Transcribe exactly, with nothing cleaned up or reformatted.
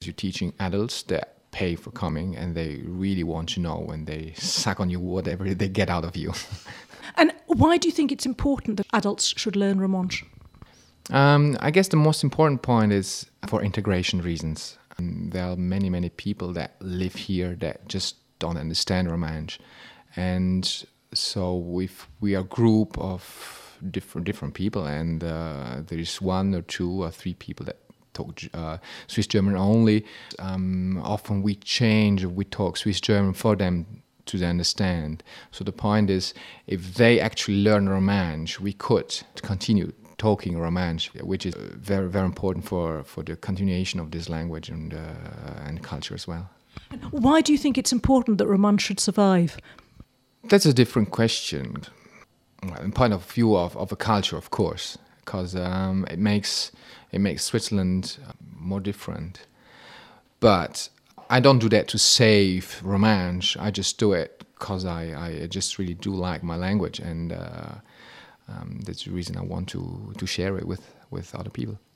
you're teaching adults that pay for coming and they really want to know, and they suck on you whatever they get out of you. And why do you think it's important that adults should learn Romansh? Um, I guess the most important point is for integration reasons. Um, there are many, many people that live here that just don't understand Romansh. And so if we are a group of different different people, and uh, there is one or two or three people that talk uh, Swiss German only, um, often we change, we talk Swiss German for them to understand. So the point is, if they actually learn Romansh, we could continue talking Romansh, which is very, very important for, for the continuation of this language and, uh, and culture as well. Why do you think it's important that Romansh should survive? That's a different question. In point of view of, of a culture, of course, because um, it makes it makes Switzerland more different. But I don't do that to save Romansh. I just do it because I, I just really do like my language, and uh, um, that's the reason I want to, to share it with, with other people.